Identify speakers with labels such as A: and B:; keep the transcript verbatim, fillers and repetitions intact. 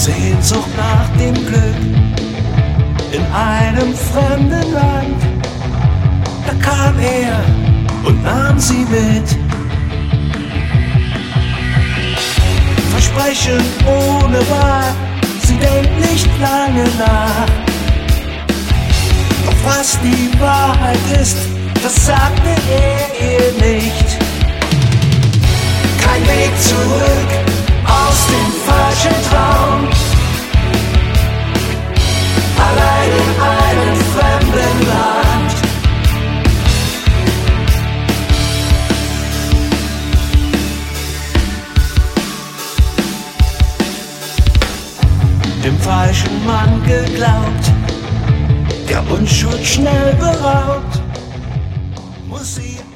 A: Sehnsucht nach dem Glück in einem fremden Land. Da kam er und nahm sie mit. Versprechen ohne Wahr, sie denkt nicht lange nach. Doch was die Wahrheit ist, das sagte er ihr nicht. Kein Weg zurück aus dem falschen Traum, allein in einem fremden Land. Dem falschen Mann geglaubt, der Unschuld schnell beraubt, muss sie